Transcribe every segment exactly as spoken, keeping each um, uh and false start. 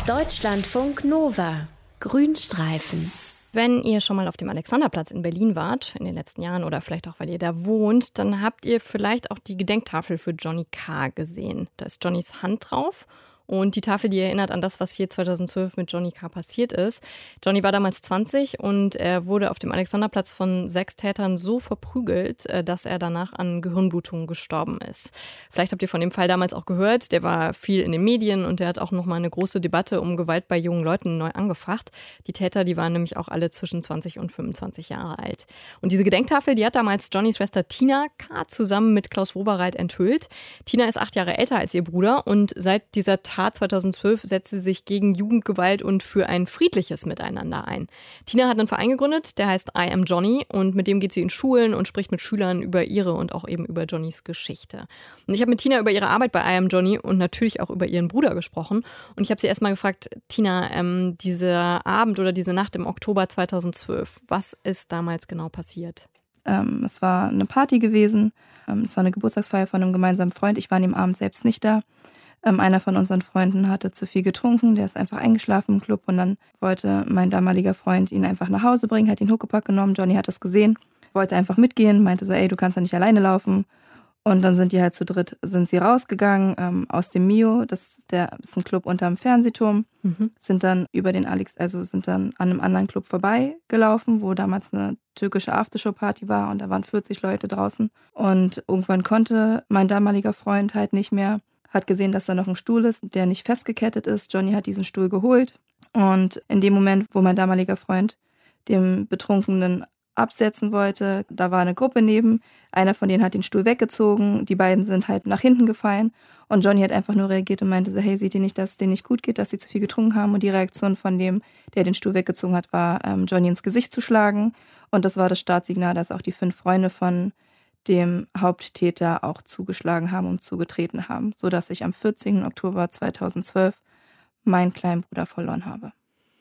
Deutschlandfunk Nova. Grünstreifen. Wenn ihr schon mal auf dem Alexanderplatz in Berlin wart, in den letzten Jahren oder vielleicht auch, weil ihr da wohnt, dann habt ihr vielleicht auch die Gedenktafel für Johnny K. gesehen. Da ist Johnnys Hand drauf. Und die Tafel, die erinnert an das, was hier zweitausendzwölf mit Johnny K. passiert ist. Johnny war damals zwanzig und er wurde auf dem Alexanderplatz von sechs Tätern so verprügelt, dass er danach an Gehirnblutungen gestorben ist. Vielleicht habt ihr von dem Fall damals auch gehört. Der war viel in den Medien und der hat auch nochmal eine große Debatte um Gewalt bei jungen Leuten neu angefacht. Die Täter, die waren nämlich auch alle zwischen zwanzig und fünfundzwanzig Jahre alt. Und diese Gedenktafel, die hat damals Johnnys Schwester Tina K. zusammen mit Klaus Wowereit enthüllt. Tina ist acht Jahre älter als ihr Bruder und seit dieser Tat zweitausendzwölf setzt sie sich gegen Jugendgewalt und für ein friedliches Miteinander ein. Tina hat einen Verein gegründet, der heißt I Am Johnny und mit dem geht sie in Schulen und spricht mit Schülern über ihre und auch eben über Johnnys Geschichte. Und ich habe mit Tina über ihre Arbeit bei I Am Johnny und natürlich auch über ihren Bruder gesprochen und ich habe sie erstmal gefragt, Tina, ähm, dieser Abend oder diese Nacht im Oktober zweitausendzwölf, was ist damals genau passiert? Ähm, es war eine Party gewesen, ähm, es war eine Geburtstagsfeier von einem gemeinsamen Freund, ich war an dem Abend selbst nicht da. Ähm, einer von unseren Freunden hatte zu viel getrunken, der ist einfach eingeschlafen im Club und dann wollte mein damaliger Freund ihn einfach nach Hause bringen, hat ihn Huckepack genommen, Johnny hat das gesehen, wollte einfach mitgehen, meinte so, ey, du kannst ja nicht alleine laufen und dann sind die halt zu dritt, sind sie rausgegangen ähm, aus dem Mio, das, der, das ist ein Club unterm Fernsehturm, mhm. sind dann über den Alex, also sind dann an einem anderen Club vorbeigelaufen, wo damals eine türkische Aftershow-Party war und da waren vierzig Leute draußen und irgendwann konnte mein damaliger Freund halt nicht mehr, hat gesehen, dass da noch ein Stuhl ist, der nicht festgekettet ist. Johnny hat diesen Stuhl geholt und in dem Moment, wo mein damaliger Freund dem Betrunkenen absetzen wollte, da war eine Gruppe neben, einer von denen hat den Stuhl weggezogen, die beiden sind halt nach hinten gefallen und Johnny hat einfach nur reagiert und meinte so, hey, seht ihr nicht, dass es denen nicht gut geht, dass sie zu viel getrunken haben und die Reaktion von dem, der den Stuhl weggezogen hat, war, ähm, Johnny ins Gesicht zu schlagen und das war das Startsignal, dass auch die fünf Freunde von dem Haupttäter auch zugeschlagen haben und zugetreten haben, sodass ich am vierzehnten Oktober zweitausendzwölf meinen kleinen Bruder verloren habe.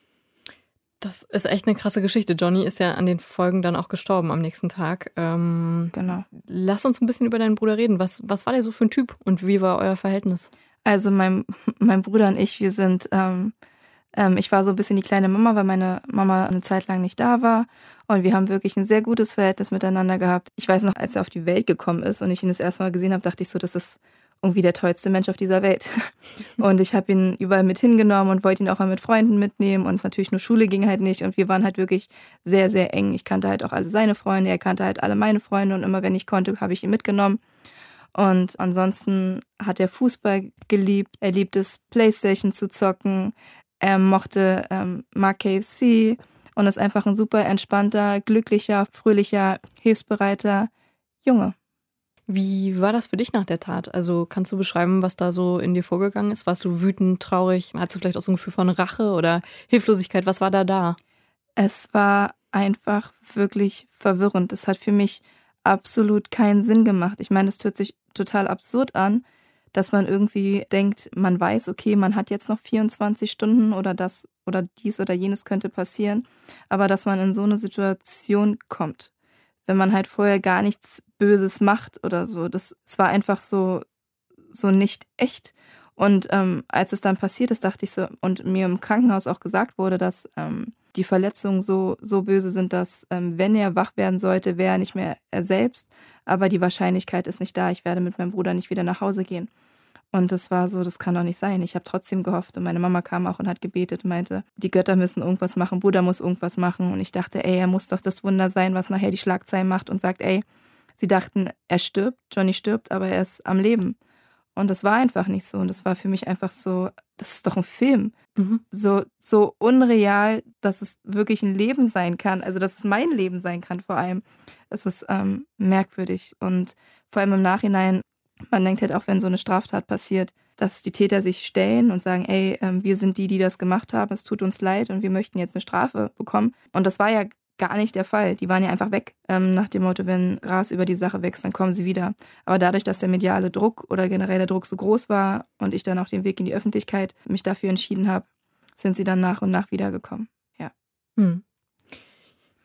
Das ist echt eine krasse Geschichte. Johnny ist ja an den Folgen dann auch gestorben am nächsten Tag. Ähm, genau. Lass uns ein bisschen über deinen Bruder reden. Was, was war der so für ein Typ und wie war euer Verhältnis? Also mein, mein Bruder und ich, wir sind... Ähm, ähm, ich war so ein bisschen die kleine Mama, weil meine Mama eine Zeit lang nicht da war. Und wir haben wirklich ein sehr gutes Verhältnis miteinander gehabt. Ich weiß noch, als er auf die Welt gekommen ist und ich ihn das erste Mal gesehen habe, dachte ich so, das ist irgendwie der tollste Mensch auf dieser Welt. Und ich habe ihn überall mit hingenommen und wollte ihn auch mal mit Freunden mitnehmen. Und natürlich nur Schule ging halt nicht. Und wir waren halt wirklich sehr, sehr eng. Ich kannte halt auch alle seine Freunde, er kannte halt alle meine Freunde. Und immer wenn ich konnte, habe ich ihn mitgenommen. Und ansonsten hat er Fußball geliebt. Er liebt es, Playstation zu zocken. Er mochte, ähm, mag K F C und ist einfach ein super entspannter, glücklicher, fröhlicher, hilfsbereiter Junge. Wie war das für dich nach der Tat? Also kannst du beschreiben, was da so in dir vorgegangen ist? Warst du wütend, traurig? Hattest du vielleicht auch so ein Gefühl von Rache oder Hilflosigkeit? Was war da da? Es war einfach wirklich verwirrend. Es hat für mich absolut keinen Sinn gemacht. Ich meine, es hört sich total absurd an, dass man irgendwie denkt, man weiß, okay, man hat jetzt noch vierundzwanzig Stunden oder das oder dies oder jenes könnte passieren, aber dass man in so eine Situation kommt, wenn man halt vorher gar nichts Böses macht oder so, das es war einfach so, so nicht echt. Und ähm, als es dann passiert ist, dachte ich so, und mir im Krankenhaus auch gesagt wurde, dass ähm, die Verletzungen so, so böse sind, dass ähm, wenn er wach werden sollte, wäre er nicht mehr er selbst, aber die Wahrscheinlichkeit ist nicht da, ich werde mit meinem Bruder nicht wieder nach Hause gehen. Und das war so, das kann doch nicht sein. Ich habe trotzdem gehofft und meine Mama kam auch und hat gebetet und meinte, die Götter müssen irgendwas machen, Bruder muss irgendwas machen. Und ich dachte, ey, er muss doch das Wunder sein, was nachher die Schlagzeilen macht und sagt, ey, sie dachten, er stirbt, Johnny stirbt, aber er ist am Leben. Und das war einfach nicht so. Und das war für mich einfach so, das ist doch ein Film. Mhm. So, so unreal, dass es wirklich ein Leben sein kann. Also, dass es mein Leben sein kann vor allem. Es ist ähm, merkwürdig. Und vor allem im Nachhinein, man denkt halt auch, wenn so eine Straftat passiert, dass die Täter sich stellen und sagen, ey, ähm, wir sind die, die das gemacht haben, es tut uns leid und wir möchten jetzt eine Strafe bekommen. Und das war ja gar nicht der Fall. Die waren ja einfach weg. Ähm, nach dem Motto, wenn Gras über die Sache wächst, dann kommen sie wieder. Aber dadurch, dass der mediale Druck oder generell der Druck so groß war und ich dann auch den Weg in die Öffentlichkeit mich dafür entschieden habe, sind sie dann nach und nach wiedergekommen. Ja. Hm.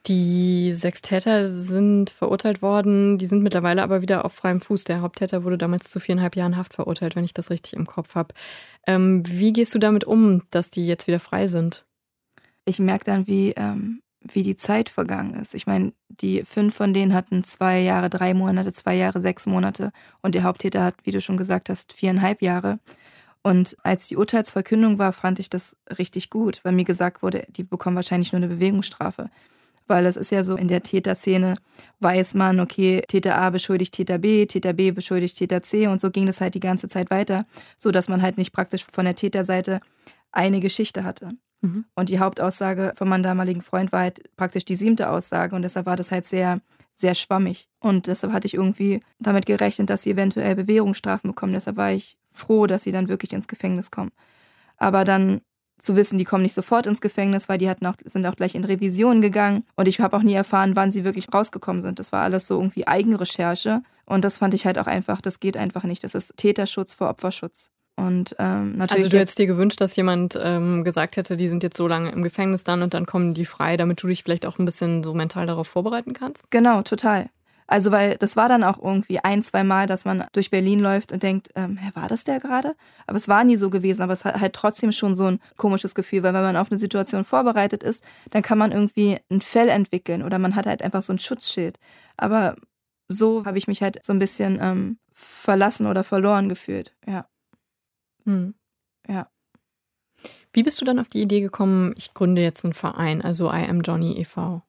Die sechs Täter sind verurteilt worden, die sind mittlerweile aber wieder auf freiem Fuß. Der Haupttäter wurde damals zu viereinhalb Jahren Haft verurteilt, wenn ich das richtig im Kopf habe. Ähm, wie gehst du damit um, dass die jetzt wieder frei sind? Ich merke dann, wie, ähm, wie die Zeit vergangen ist. Ich meine, die fünf von denen hatten zwei Jahre, drei Monate, zwei Jahre, sechs Monate. Und der Haupttäter hat, wie du schon gesagt hast, viereinhalb Jahre. Und als die Urteilsverkündung war, fand ich das richtig gut, weil mir gesagt wurde, die bekommen wahrscheinlich nur eine Bewährungsstrafe. Weil es ist ja so, in der Täterszene weiß man, okay, Täter A beschuldigt Täter B, Täter B beschuldigt Täter C und so ging das halt die ganze Zeit weiter, sodass man halt nicht praktisch von der Täterseite eine Geschichte hatte. Mhm. Und die Hauptaussage von meinem damaligen Freund war halt praktisch die siebte Aussage und deshalb war das halt sehr, sehr schwammig. Und deshalb hatte ich irgendwie damit gerechnet, dass sie eventuell Bewährungsstrafen bekommen. Deshalb war ich froh, dass sie dann wirklich ins Gefängnis kommen. Aber dann zu wissen, die kommen nicht sofort ins Gefängnis, weil die hatten auch, sind auch gleich in Revision gegangen. Und ich habe auch nie erfahren, wann sie wirklich rausgekommen sind. Das war alles so irgendwie Eigenrecherche. Und das fand ich halt auch einfach, das geht einfach nicht. Das ist Täterschutz vor Opferschutz. Und ähm, natürlich. Also du hättest dir gewünscht, dass jemand ähm, gesagt hätte, die sind jetzt so lange im Gefängnis dann und dann kommen die frei, damit du dich vielleicht auch ein bisschen so mental darauf vorbereiten kannst? Genau, total. Also weil das war dann auch irgendwie ein, zwei Mal, dass man durch Berlin läuft und denkt, ähm, hä, war das der gerade? Aber es war nie so gewesen, aber es hat halt trotzdem schon so ein komisches Gefühl, weil wenn man auf eine Situation vorbereitet ist, dann kann man irgendwie ein Fell entwickeln oder man hat halt einfach so ein Schutzschild. Aber so habe ich mich halt so ein bisschen ähm, verlassen oder verloren gefühlt, ja. Hm. Ja. Wie bist du dann auf die Idee gekommen, ich gründe jetzt einen Verein, also I Am Johnny e V?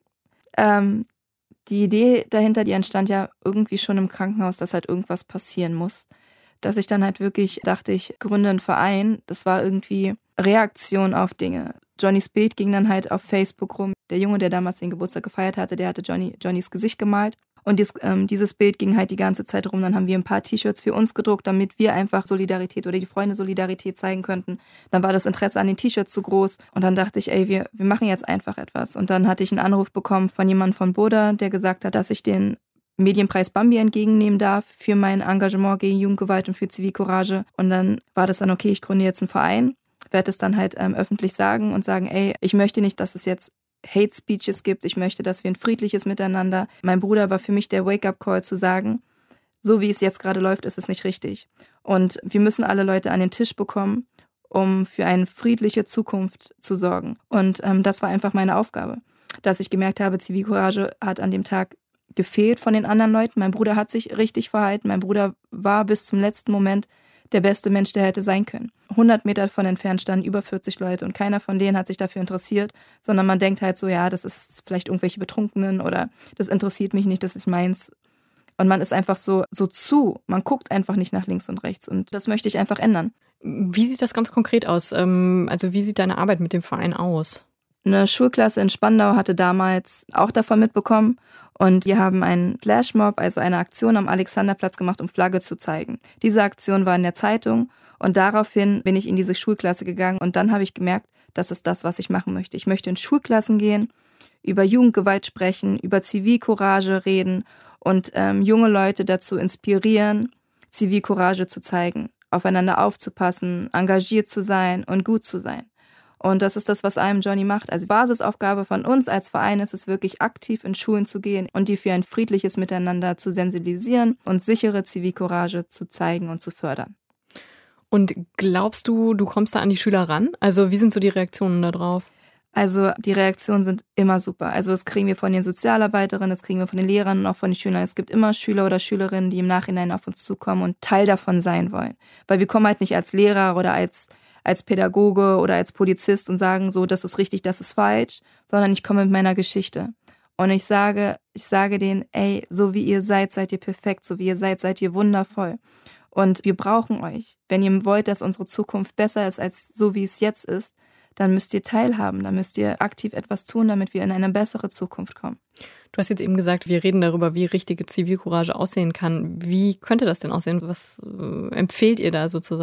Ähm, Die Idee dahinter, die entstand ja irgendwie schon im Krankenhaus, dass halt irgendwas passieren muss. Dass ich dann halt wirklich dachte, ich gründe einen Verein, das war irgendwie Reaktion auf Dinge. Johnnys Bild ging dann halt auf Facebook rum. Der Junge, der damals den Geburtstag gefeiert hatte, der hatte Johnny, Johnnys Gesicht gemalt. Und dies, ähm, dieses Bild ging halt die ganze Zeit rum. Dann haben wir ein paar T-Shirts für uns gedruckt, damit wir einfach Solidarität oder die Freunde Solidarität zeigen könnten. Dann war das Interesse an den T-Shirts zu groß. Und dann dachte ich, ey, wir, wir machen jetzt einfach etwas. Und dann hatte ich einen Anruf bekommen von jemandem von Boda, der gesagt hat, dass ich den Medienpreis Bambi entgegennehmen darf für mein Engagement gegen Jugendgewalt und für Zivilcourage. Und dann war das dann, okay, ich gründe jetzt einen Verein, werde es dann halt ähm, öffentlich sagen und sagen, ey, ich möchte nicht, dass es jetzt Hate Speeches gibt. Ich möchte, dass wir ein friedliches Miteinander. Mein Bruder war für mich der Wake-up-Call zu sagen, so wie es jetzt gerade läuft, ist es nicht richtig. Und wir müssen alle Leute an den Tisch bekommen, um für eine friedliche Zukunft zu sorgen. Und ähm, das war einfach meine Aufgabe, dass ich gemerkt habe, Zivilcourage hat an dem Tag gefehlt von den anderen Leuten. Mein Bruder hat sich richtig verhalten. Mein Bruder war bis zum letzten Moment der beste Mensch, der hätte sein können. hundert Meter von entfernt standen über vierzig Leute und keiner von denen hat sich dafür interessiert, sondern man denkt halt so, ja, das ist vielleicht irgendwelche Betrunkenen oder das interessiert mich nicht, das ist meins. Und man ist einfach so, so zu, man guckt einfach nicht nach links und rechts und das möchte ich einfach ändern. Wie sieht das ganz konkret aus? Also wie sieht deine Arbeit mit dem Verein aus? Eine Schulklasse in Spandau hatte damals auch davon mitbekommen und die haben einen Flashmob, also eine Aktion am Alexanderplatz gemacht, um Flagge zu zeigen. Diese Aktion war in der Zeitung und daraufhin bin ich in diese Schulklasse gegangen und dann habe ich gemerkt, das ist das, was ich machen möchte. Ich möchte in Schulklassen gehen, über Jugendgewalt sprechen, über Zivilcourage reden und ähm, junge Leute dazu inspirieren, Zivilcourage zu zeigen, aufeinander aufzupassen, engagiert zu sein und gut zu sein. Und das ist das, was I Am Johnny macht. Also Basisaufgabe von uns als Verein ist es wirklich, aktiv in Schulen zu gehen und die für ein friedliches Miteinander zu sensibilisieren und sichere Zivilcourage zu zeigen und zu fördern. Und glaubst du, du kommst da an die Schüler ran? Also wie sind so die Reaktionen darauf? Also die Reaktionen sind immer super. Also das kriegen wir von den Sozialarbeiterinnen, das kriegen wir von den Lehrern und auch von den Schülern. Es gibt immer Schüler oder Schülerinnen, die im Nachhinein auf uns zukommen und Teil davon sein wollen. Weil wir kommen halt nicht als Lehrer oder als als Pädagoge oder als Polizist und sagen so, das ist richtig, das ist falsch, sondern ich komme mit meiner Geschichte. Und ich sage, ich sage denen, ey, so wie ihr seid, seid ihr perfekt, so wie ihr seid, seid ihr wundervoll. Und wir brauchen euch. Wenn ihr wollt, dass unsere Zukunft besser ist als so, wie es jetzt ist, dann müsst ihr teilhaben, dann müsst ihr aktiv etwas tun, damit wir in eine bessere Zukunft kommen. Du hast jetzt eben gesagt, wir reden darüber, wie richtige Zivilcourage aussehen kann. Wie könnte das denn aussehen? Was äh, empfehlt ihr da sozusagen?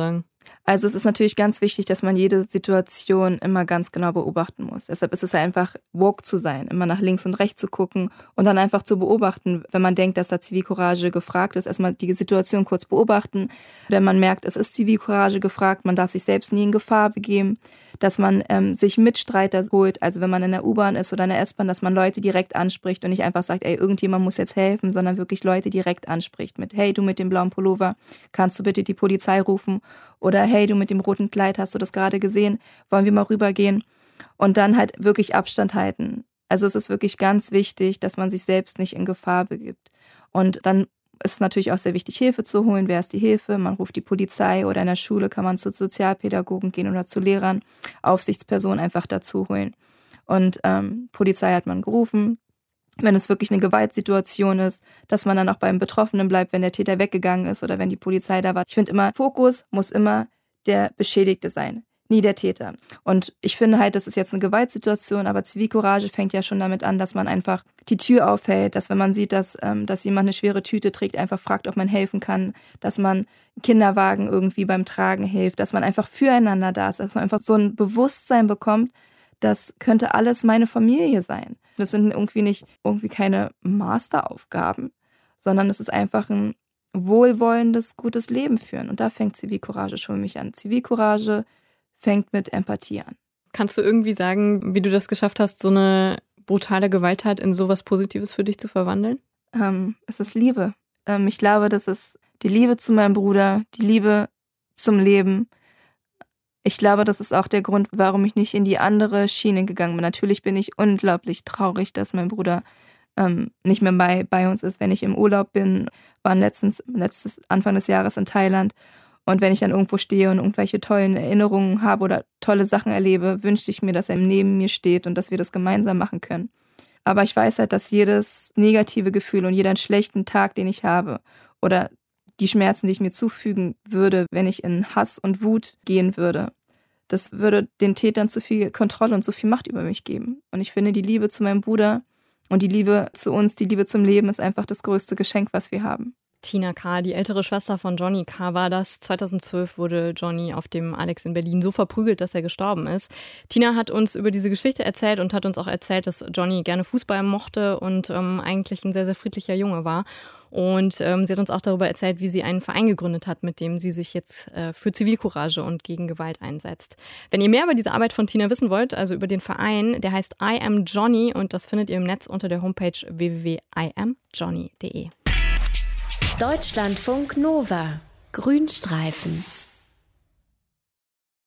Also es ist natürlich ganz wichtig, dass man jede Situation immer ganz genau beobachten muss. Deshalb ist es einfach woke zu sein, immer nach links und rechts zu gucken und dann einfach zu beobachten, wenn man denkt, dass da Zivilcourage gefragt ist, erstmal die Situation kurz beobachten. Wenn man merkt, es ist Zivilcourage gefragt, man darf sich selbst nie in Gefahr begeben, dass man ähm, sich Mitstreiter holt, also wenn man in der U-Bahn ist oder in der S-Bahn, dass man Leute direkt anspricht und nicht einfach sagt, ey, irgendjemand muss jetzt helfen, sondern wirklich Leute direkt anspricht mit, hey, du mit dem blauen Pullover, kannst du bitte die Polizei rufen? Oder hey, du mit dem roten Kleid, hast du das gerade gesehen? Wollen wir mal rübergehen? Und dann halt wirklich Abstand halten. Also es ist wirklich ganz wichtig, dass man sich selbst nicht in Gefahr begibt. Und dann ist es natürlich auch sehr wichtig, Hilfe zu holen. Wer ist die Hilfe? Man ruft die Polizei oder in der Schule kann man zu Sozialpädagogen gehen oder zu Lehrern, Aufsichtspersonen einfach dazu holen. Und ähm, Polizei hat man gerufen. Wenn es wirklich eine Gewaltsituation ist, dass man dann auch beim Betroffenen bleibt, wenn der Täter weggegangen ist oder wenn die Polizei da war. Ich finde immer, Fokus muss immer der Beschädigte sein, nie der Täter. Und ich finde halt, das ist jetzt eine Gewaltsituation, aber Zivilcourage fängt ja schon damit an, dass man einfach die Tür aufhält, dass wenn man sieht, dass, ähm, dass jemand eine schwere Tüte trägt, einfach fragt, ob man helfen kann, dass man Kinderwagen irgendwie beim Tragen hilft, dass man einfach füreinander da ist, dass man einfach so ein Bewusstsein bekommt, das könnte alles meine Familie sein. Das sind irgendwie nicht irgendwie keine Masteraufgaben, sondern es ist einfach ein wohlwollendes, gutes Leben führen. Und da fängt Zivilcourage schon für mich an. Zivilcourage fängt mit Empathie an. Kannst du irgendwie sagen, wie du das geschafft hast, so eine brutale Gewalttat in sowas Positives für dich zu verwandeln? Ähm, es ist Liebe. Ähm, ich glaube, das ist die Liebe zu meinem Bruder, die Liebe zum Leben. Ich glaube, das ist auch der Grund, warum ich nicht in die andere Schiene gegangen bin. Natürlich bin ich unglaublich traurig, dass mein Bruder ähm, nicht mehr bei, bei uns ist. Wenn ich im Urlaub bin, waren letztens, letztes Anfang des Jahres in Thailand. Und wenn ich dann irgendwo stehe und irgendwelche tollen Erinnerungen habe oder tolle Sachen erlebe, wünschte ich mir, dass er neben mir steht und dass wir das gemeinsam machen können. Aber ich weiß halt, dass jedes negative Gefühl und jeder schlechten Tag, den ich habe oder die Schmerzen, die ich mir zufügen würde, wenn ich in Hass und Wut gehen würde, das würde den Tätern zu viel Kontrolle und zu viel Macht über mich geben. Und ich finde, die Liebe zu meinem Bruder und die Liebe zu uns, die Liebe zum Leben ist einfach das größte Geschenk, was wir haben. Tina K., die ältere Schwester von Johnny K., war das. zweitausendzwölf wurde Johnny auf dem Alex in Berlin so verprügelt, dass er gestorben ist. Tina hat uns über diese Geschichte erzählt und hat uns auch erzählt, dass Johnny gerne Fußball mochte und ähm, eigentlich ein sehr, sehr friedlicher Junge war. Und ähm, sie hat uns auch darüber erzählt, wie sie einen Verein gegründet hat, mit dem sie sich jetzt äh, für Zivilcourage und gegen Gewalt einsetzt. Wenn ihr mehr über diese Arbeit von Tina wissen wollt, also über den Verein, der heißt I Am Johnny und das findet ihr im Netz unter der Homepage w w w punkt i am johnny punkt d e. Deutschlandfunk Nova. Grünstreifen.